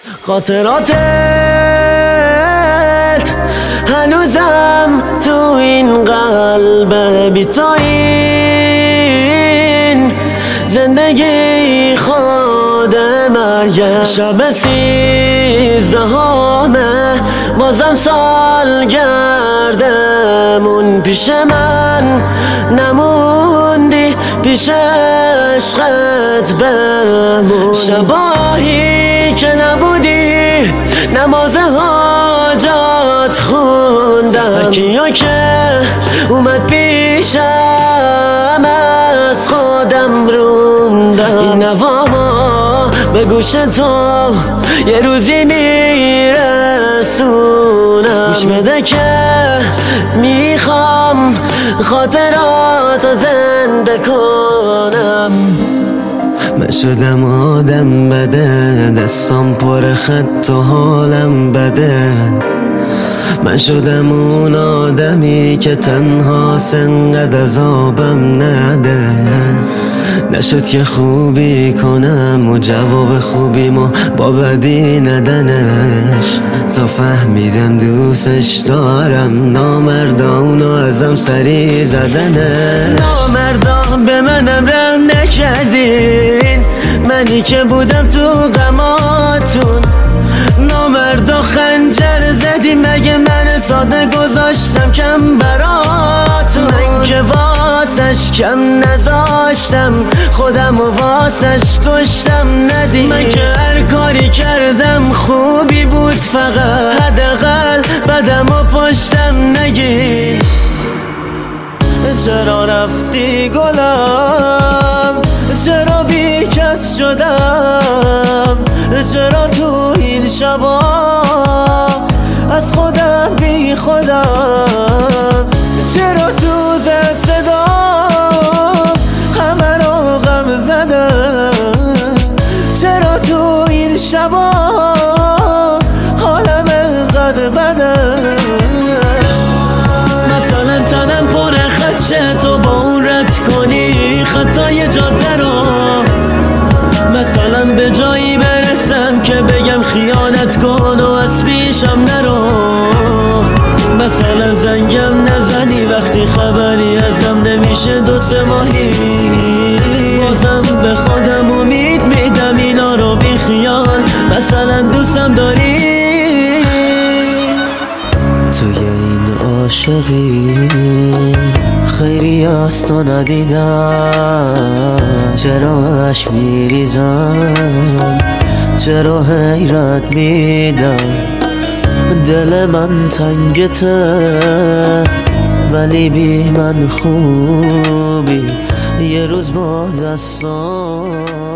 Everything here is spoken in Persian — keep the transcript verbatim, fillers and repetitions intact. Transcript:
خاطراتت هنوزم تو این قلب بی تو، این زندگی خود مرگه. شب سیزدهمه بازم سال گردمون، پیش من نموندی، پیش عشقت بمون. شباهی که نبودی نماز حاجات خوندم، کیا که اومد پیشم از خودم روندم. این نواما به گوش تو یه روزی میرسونم، گوش بده که میخوام خاطرات زنده کنم. من شدم آدم بده، دستام پر خط و حالم بده. من شدم اون آدمی که تنها انقدر عذابم نده. نشد که خوبی کنم و جواب خوبیمو با بدی ندنش، تا فهمیدم دوستش دارم. نامردا اونو ازم سری زدنه. نامردا به منم رحم نکردین، منی که بودم تو غماتون. نامردا خنجر زدی، مگه من ساده گذاشتم کم براتون؟ من که واسش کم نذاشتم، خودم و واسش کشتم ندید. من که هر کاری کردم خوبی بود، فقط حداقل بدم و پشتم نگید. چرا رفتی گلم؟ چرا بی کس شدم؟ چرا تو این شبا از خودم بی خودم؟ چرا سوز صدا همه رو غم زدم؟ چرا تو این شبا حالم انقدر بده؟ مثلا تنم پر خدشه، تو با اون رد کنی خطای جاده رو. مثلا به جایی برسم که بگم خیانت کن و از پیشم نرو. مثلا زنگم نزنی وقتی خبری ازم نمیشه دو سه ماهی. بازم به خودم امید میدم اینا رو بی خیال، مثلا دوستم داری. توی این عاشقی خیری از تو ندیدم. چرا عشق میریزم؟ چرا حیرت میدم؟ دل من تنگته ولی بی من خوبی. یه روز با دستان